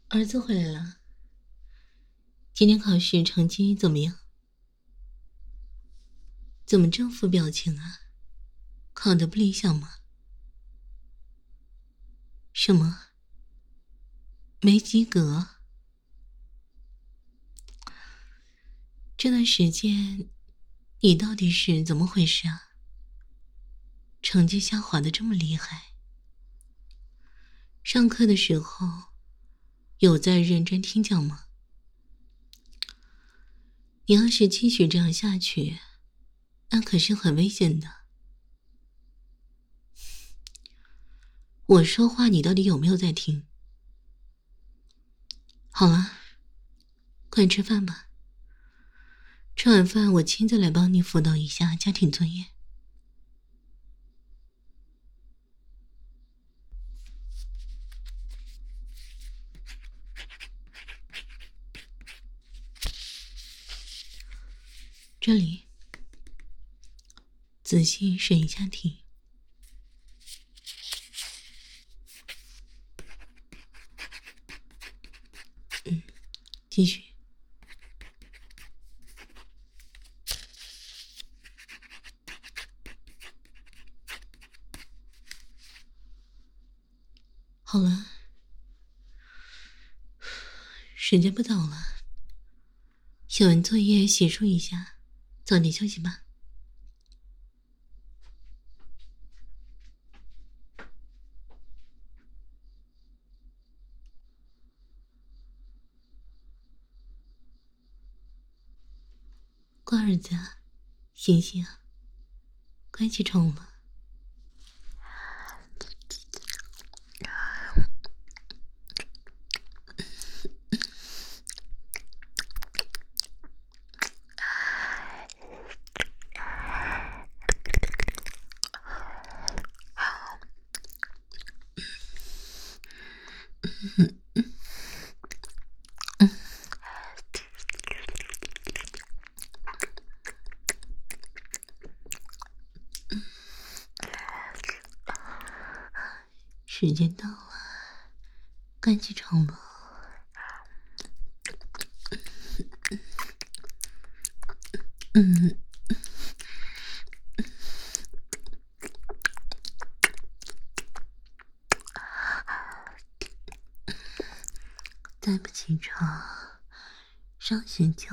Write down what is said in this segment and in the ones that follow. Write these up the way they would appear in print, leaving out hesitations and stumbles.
儿子回来了，今天考试成绩怎么样？怎么这副表情啊？考得不理想吗？什么？没及格？这段时间你到底是怎么回事啊？成绩下滑的这么厉害？上课的时候有在认真听讲吗？你要是继续这样下去，那可是很危险的。我说话你到底有没有在听？好了，快吃饭吧。吃完饭我亲自来帮你辅导一下家庭作业。这里，仔细审一下题。继续。好了，时间不早了，写完作业洗漱一下，早点休息吧。乖儿子，醒醒，快起床了。时间到了，该起床了。再不起床，上学就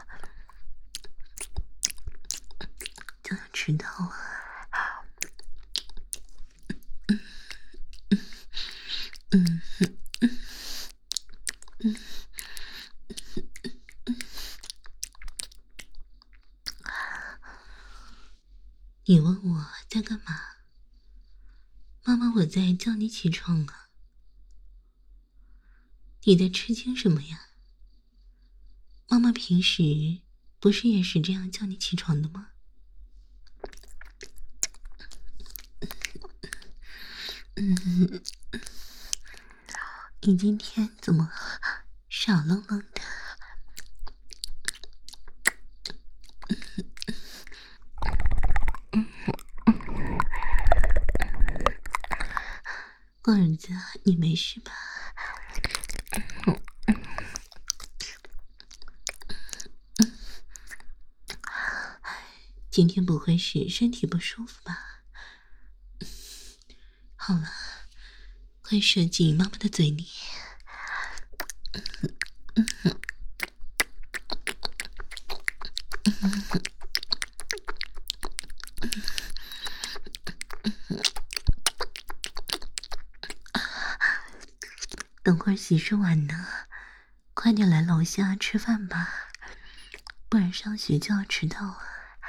要迟到了。你问我在干嘛？妈妈，我在叫你起床啊。你在吃惊什么呀？妈妈平时不是也是这样叫你起床的吗？你今天怎么傻愣愣的？乖儿子，你没事吧？今天不会是身体不舒服吧？好了，快射进妈妈的嘴里。等会儿洗漱完呢，快点来楼下吃饭吧，不然上学就要迟到了。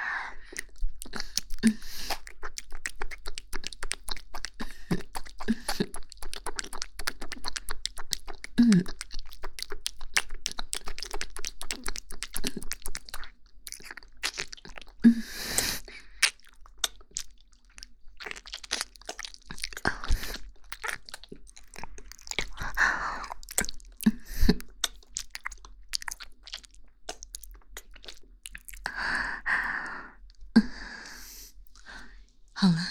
好了，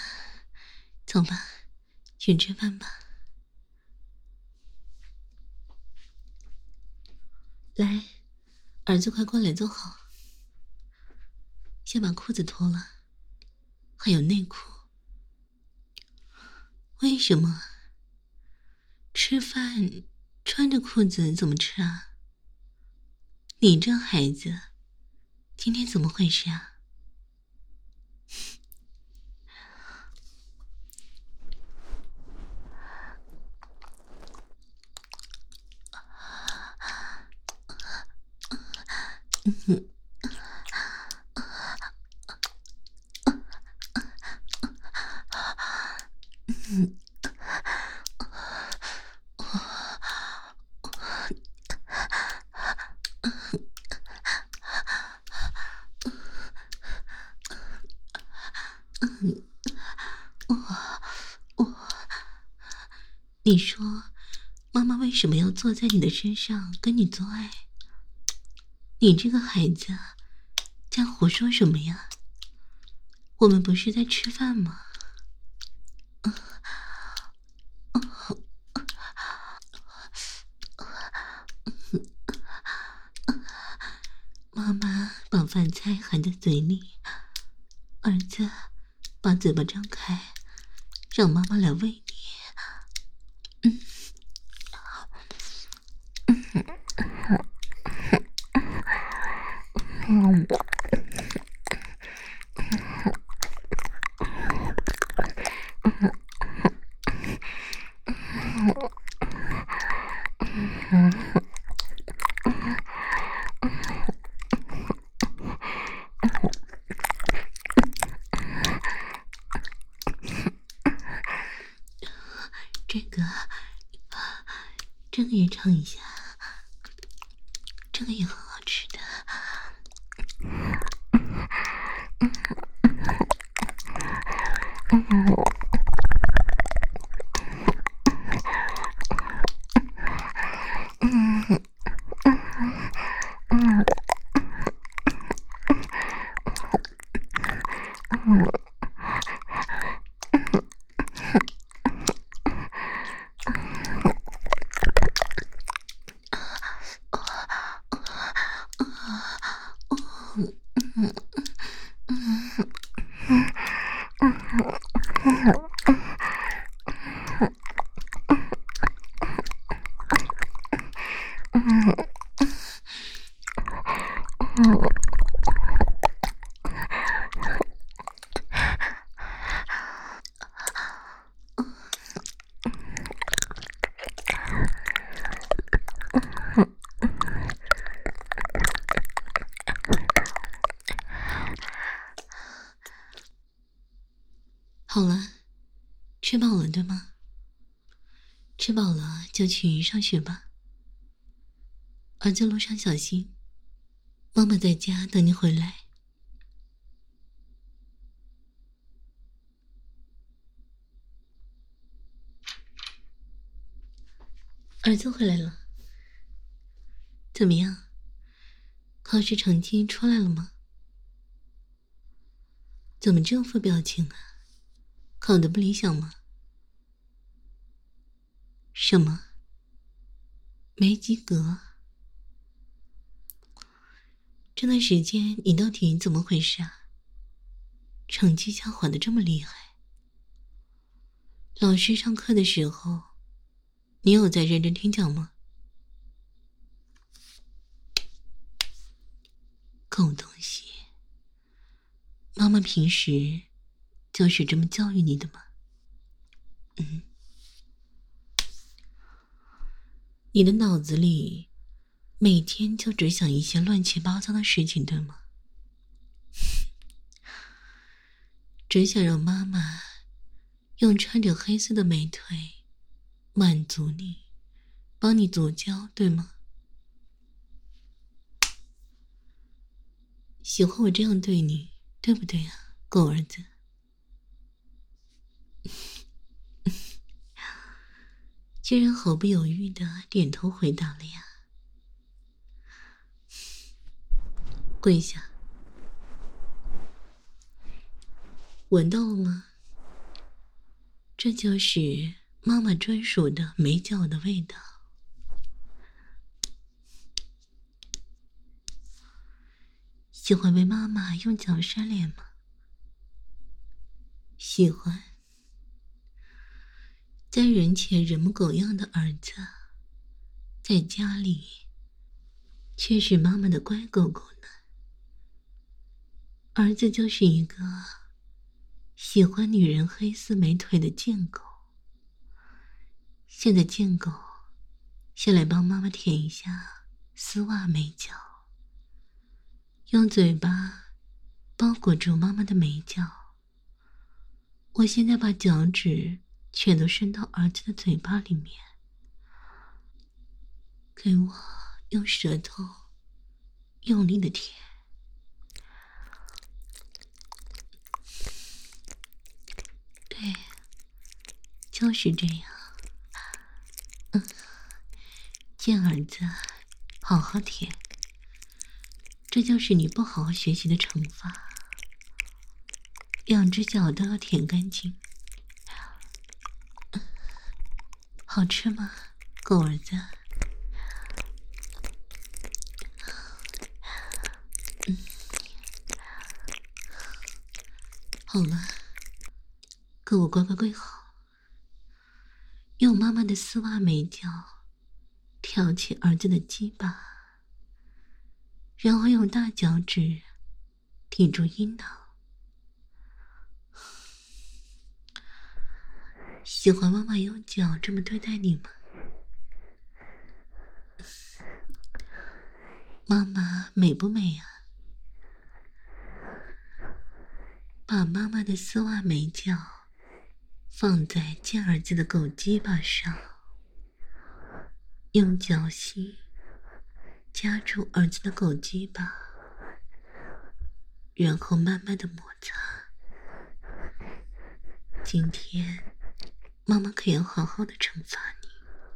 走吧，去吃饭吧。 来，儿子快过来坐好。先把裤子脱了，还有内裤。为什么？吃饭穿着裤子怎么吃啊？你这孩子，今天怎么回事啊？你说，妈妈为什么要坐在你的身上跟你做爱？你这个孩子，在胡说什么呀？我们不是在吃饭吗？妈妈把饭菜含在嘴里，儿子，把嘴巴张开，让妈妈来喂你。这个也尝一下，这个也很好吃的。好了，吃饱了对吗？吃饱了就去上学吧。儿子路上小心，妈妈在家等你回来。儿子回来了，怎么样？考试成绩出来了吗？怎么这副表情啊？考得不理想吗？什么？没及格？这段时间你到底怎么回事啊？成绩下滑的这么厉害？老师上课的时候，你有在认真听讲吗？狗东西！妈妈平时就是这么教育你的吗？你的脑子里每天就只想一些乱七八糟的事情，对吗？只想让妈妈用穿着黑色的美腿满足你，帮你足交，对吗？喜欢我这样对你，对不对啊，狗儿子？居然毫不犹豫的点头回答了呀！跪下，闻到了吗？这就是妈妈专属的美脚的味道。 喜欢被妈妈用脚扇脸吗？喜欢。在人前人模狗样的儿子，在家里却是妈妈的乖狗狗呢。儿子就是一个喜欢女人黑丝美腿的贱狗。现在贱狗先来帮妈妈舔一下丝袜美脚，用嘴巴包裹住妈妈的美脚。我现在把脚趾全都伸到儿子的嘴巴里面，给我用舌头用力的舔。对，就是这样。贱儿子，好好舔，这就是你不好好学习的惩罚。两只脚都要舔干净。好吃吗，狗儿子？好了，给我乖乖跪好，用妈妈的丝袜美脚挑起儿子的鸡巴，然后用大脚趾抵住阴囊。喜欢妈妈用脚这么对待你吗？妈妈美不美啊？把妈妈的丝袜美脚放在贱儿子的狗鸡巴上，用脚心夹住儿子的狗鸡巴，然后慢慢的摩擦。今天妈妈可要好好的惩罚你。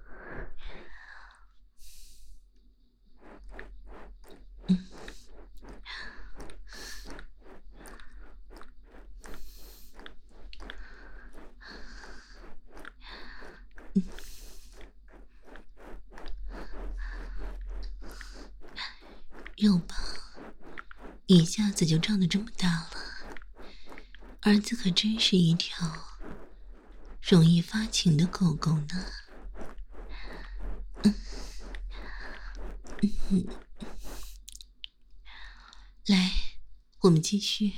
肉棒一下子就长得这么大了，儿子可真是一条容易发情的狗狗呢。来，我们继续。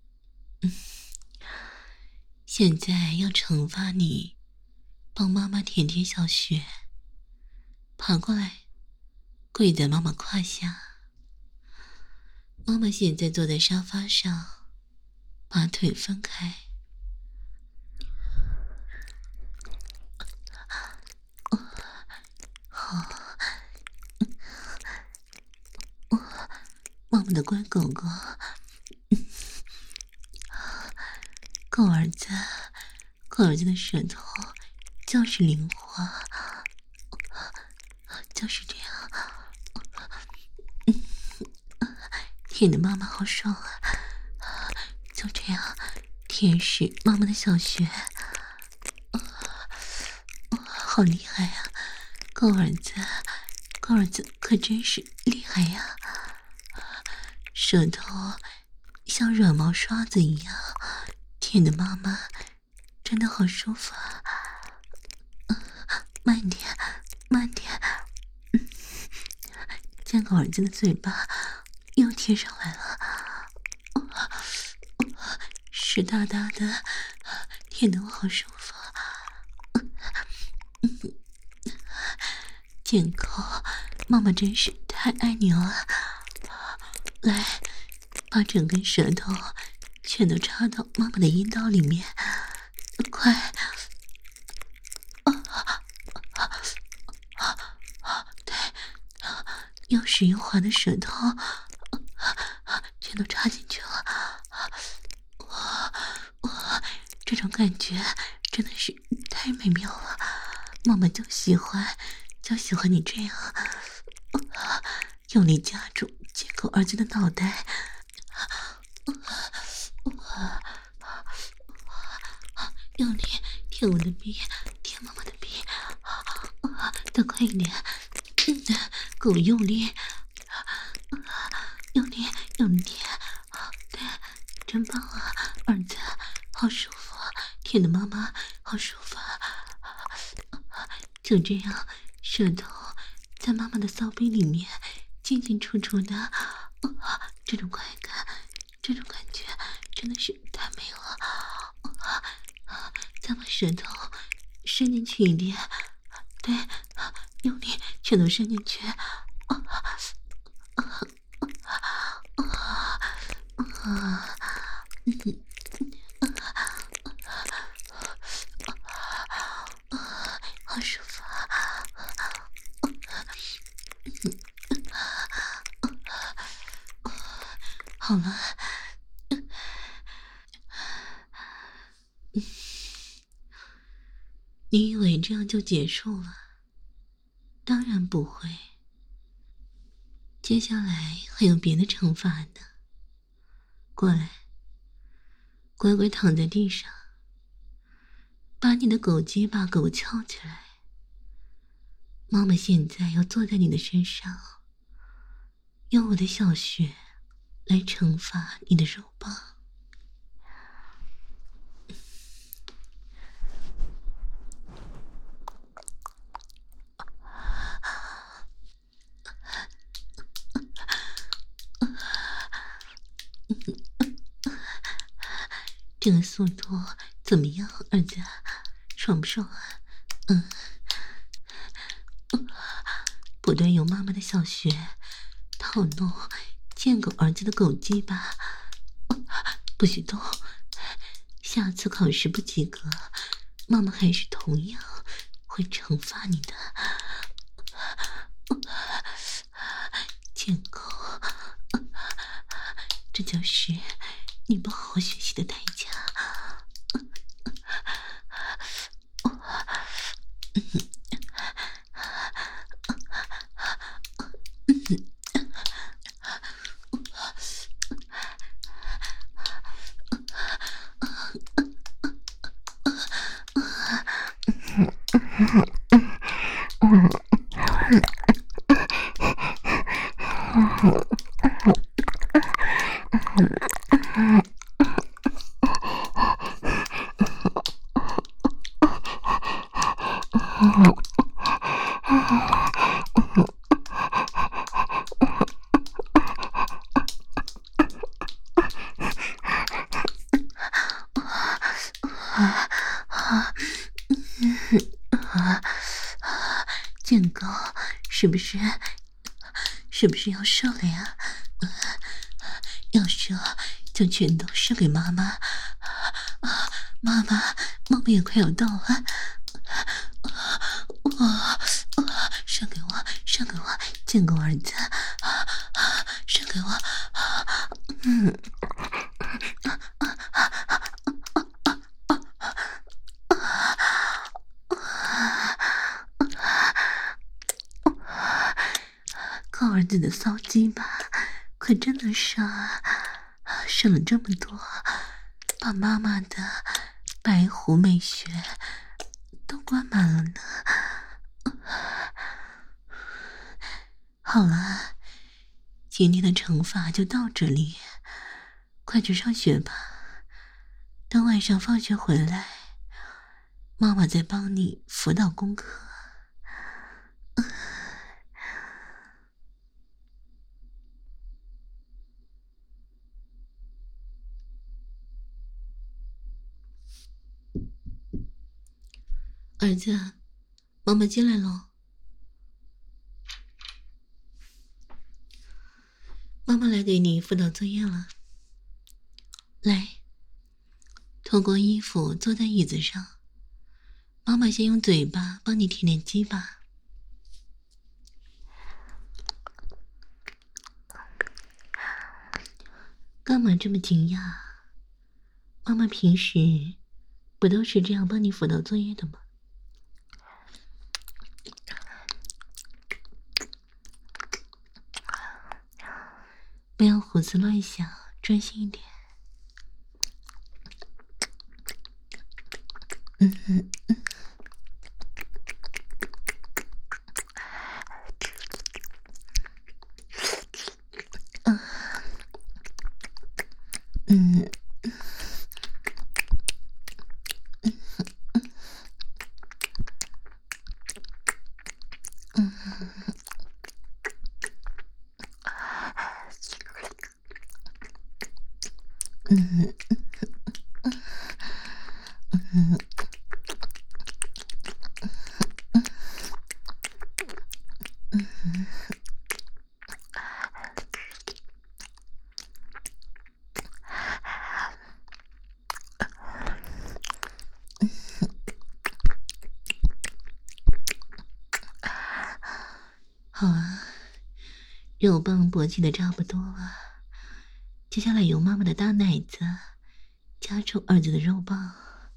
现在要惩罚你，帮妈妈舔舔小穴。爬过来，跪在妈妈胯下。妈妈现在坐在沙发上，把腿分开。好，妈妈的乖狗狗，狗儿子，狗儿子的舌头就是灵活，就是这样。舔的妈妈好爽啊！就这样舔舐妈妈的小穴，好厉害呀！狗儿子，狗儿子可真是厉害呀！舌头像软毛刷子一样，舔的妈妈真的好舒服啊！慢点，慢点。见狗儿子的嘴巴又贴上来了，湿哒哒的，舔得我好舒服。贱狗，妈妈真是太爱你了。来，把整根舌头全都插到妈妈的阴道里面，快！对，又湿又滑的舌头全都插进去了。哇，这种感觉真的是太美妙了，妈妈就喜欢你这样，用力夹住贱狗儿子的脑袋，用力舔我的鼻，舔妈妈的鼻，再快一点，给我用力，用力，用力舔。 就这样，舌头在妈妈的骚逼里面进进出出的，这种快感，这种感觉真的是太美了。再把舌头伸进去一点，对，用力全都伸进去。好舒服啊！好了，你以为这样就结束了？当然不会，接下来还有别的惩罚呢。过来，乖乖躺在地上，把你的狗鸡巴给我翘起来。妈妈现在要坐在你的身上，用我的小穴来惩罚你的肉棒。这个速度怎么样，儿子？爽不爽啊？不断用妈妈的小穴套弄贱狗儿子的狗鸡巴，不许动！下次考试不及格，妈妈还是同样会惩罚你的。贱狗，这就是你不好好学习的代价。贱狗，是不是要射了呀？要射就全都射给妈妈。妈妈也快要到了。射给我，贱狗儿子，射给我。靠儿子的骚鸡巴可真能射啊！射了这么多，把妈妈的白狐美穴都灌满了呢。好了，今天的惩罚就到这里，快去上学吧。等晚上放学回来，妈妈再帮你辅导功课。儿子，妈妈进来喽。妈妈来给你辅导作业了。来，脱过衣服坐在椅子上，妈妈先用嘴巴帮你舔舔鸡巴。干嘛这么惊讶？妈妈平时不都是这样帮你辅导作业的吗？不要胡思乱想，专心一点。 好啊，肉棒勃起的差不多了，接下来由妈妈的大奶子夹住儿子的肉棒，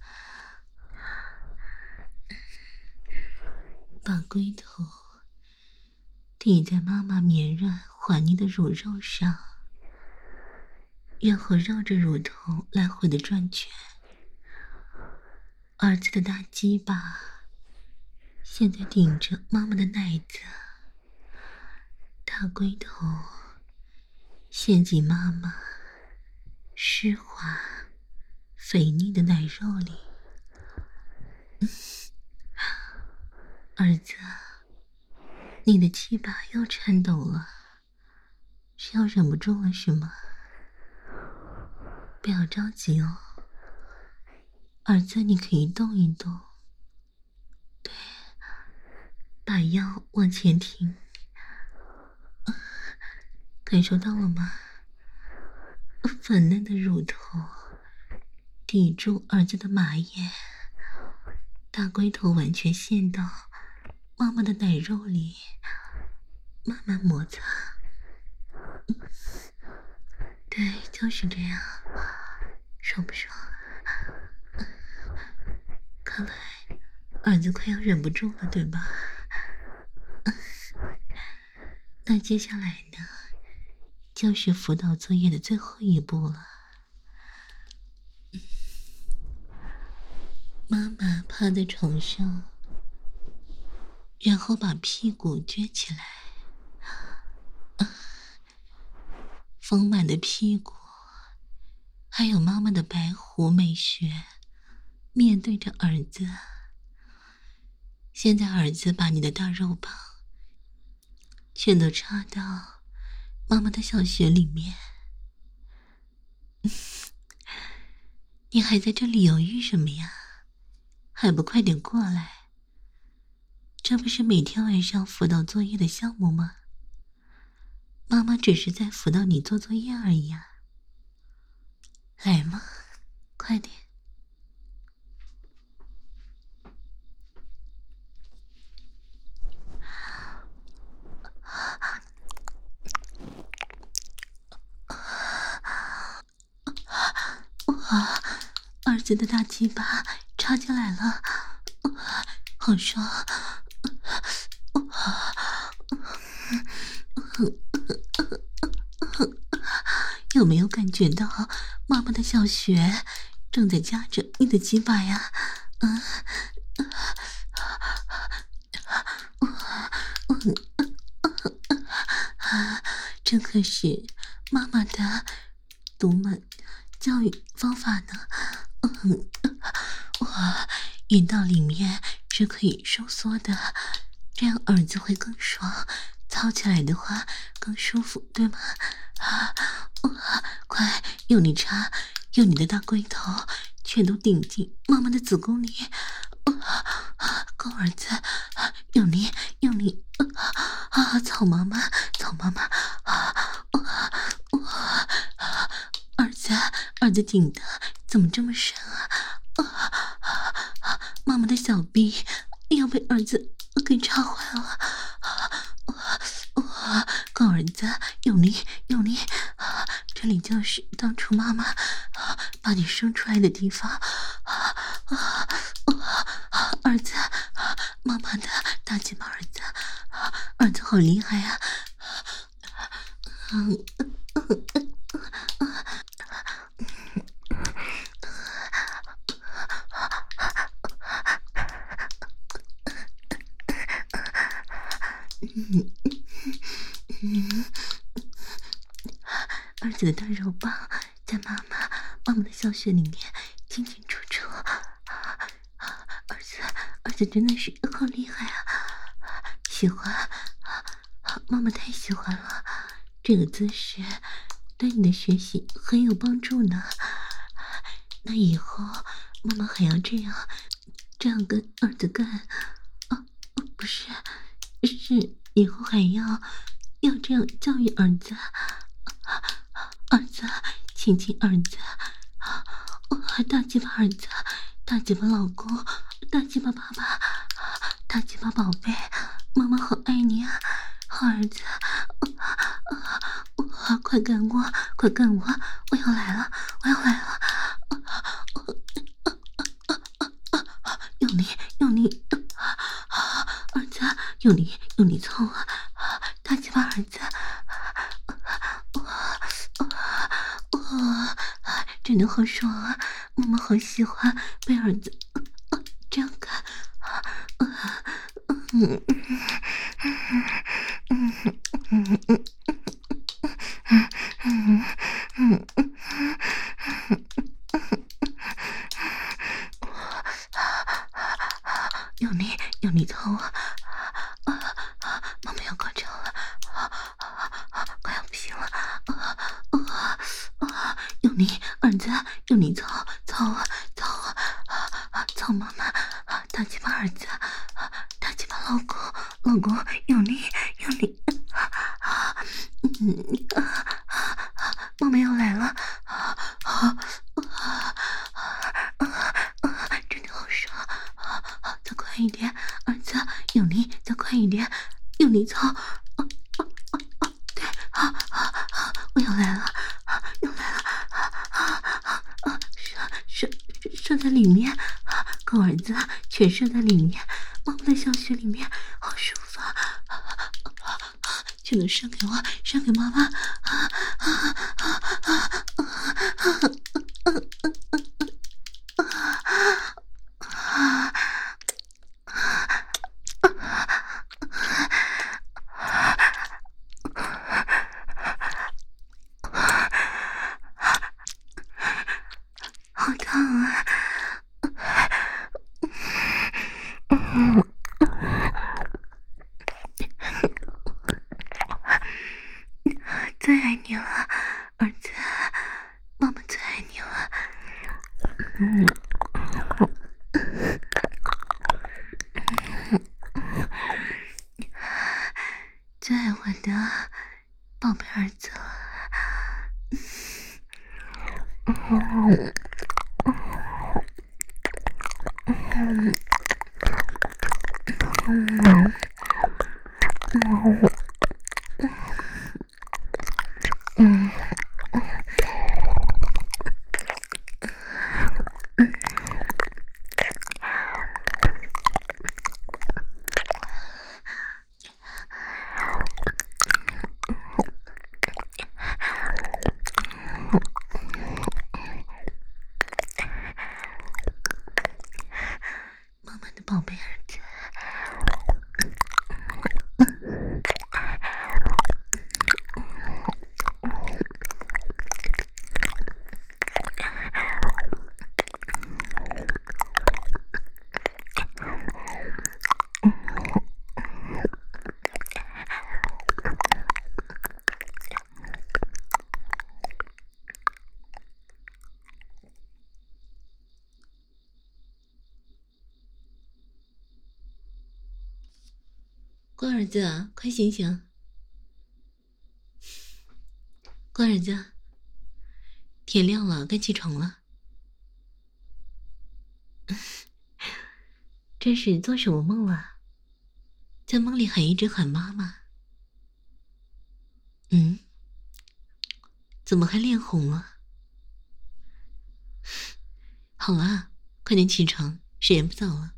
把龟头抵在妈妈绵软滑腻的乳肉上，然后绕着乳头来回的转圈。儿子的大鸡巴现在顶着妈妈的奶子，大龟头陷进妈妈湿滑肥腻的奶肉里。儿子，你的鸡巴又颤抖了，是要忍不住了是吗？不要着急哦，儿子，你可以动一动，对，把腰往前挺，感受到了吗？粉嫩的乳头抵住儿子的马眼，大龟头完全陷到妈妈的奶肉里，慢慢摩擦。对，就是这样，爽不爽？看来儿子快要忍不住了，对吧？那接下来呢，就是辅导作业的最后一步了。妈妈趴在床上，然后把屁股撅起来，丰满的屁股，还有妈妈的白狐美学，面对着儿子。现在儿子把你的大肉棒全都插到妈妈的小穴里面，你还在这里犹豫什么呀？还不快点过来！这不是每天晚上辅导作业的项目吗？妈妈只是在辅导你做作业而已啊！来嘛，快点！哇，儿子的大鸡巴插进来了，好爽！有没有感觉到妈妈的小穴正在夹着你的鸡巴呀？这可是妈妈的独门教育方法呢。哇，阴道里面是可以收缩的，这样儿子会更爽，操起来的话更舒服，对吗？快用力插，用你的大龟头全都顶进妈妈的子宫里。够，儿子，用力用力，操妈妈，操妈妈，儿子顶的怎么这么深啊？妈妈的小臂要被儿子给插坏了。够，儿子，用力用力，这里就是当初妈妈把你生出来的地方。儿子，妈妈的大鸡巴，儿子，儿子好厉害呀！儿子的大肉棒在妈妈的小穴里面进进出出，儿子真的是好厉害啊！ 喜欢，妈妈太喜欢了，这个姿势对你的学习很有帮助呢。那以后妈妈还要这样跟儿子干啊？不是，是以后还要这样教育儿子。儿子，亲亲儿子，大鸡巴儿子，大鸡巴老公，大鸡巴爸爸，大鸡巴宝贝，妈妈好爱你啊，好儿子，快干我，快干我，我要来了，我要来了，用力用力，儿子，用力操啊，大鸡巴儿子。真的好爽啊！妈妈好喜欢被儿子这样干。用力操啊！妈妈要高潮了，快要不行了！用力，儿子，用力操妈妈，大鸡巴儿子，大鸡巴老公，用力，妈妈要来了，真的好爽，再快一点，儿子，用力，再快一点，用力操，对，我要来了，射在里面，狗儿子全射在里面，妈妈的小穴里面，好舒服啊！全都射给我，射给妈妈！好烫啊！最爱你了，儿子，妈妈最爱你了。最爱我的宝贝儿子了。妈妈的宝贝儿子。乖儿子，快醒醒！乖儿子，天亮了，该起床了。这是做什么梦了？在梦里还一直喊妈妈。怎么还脸红了？好了，快点起床，时间不早了。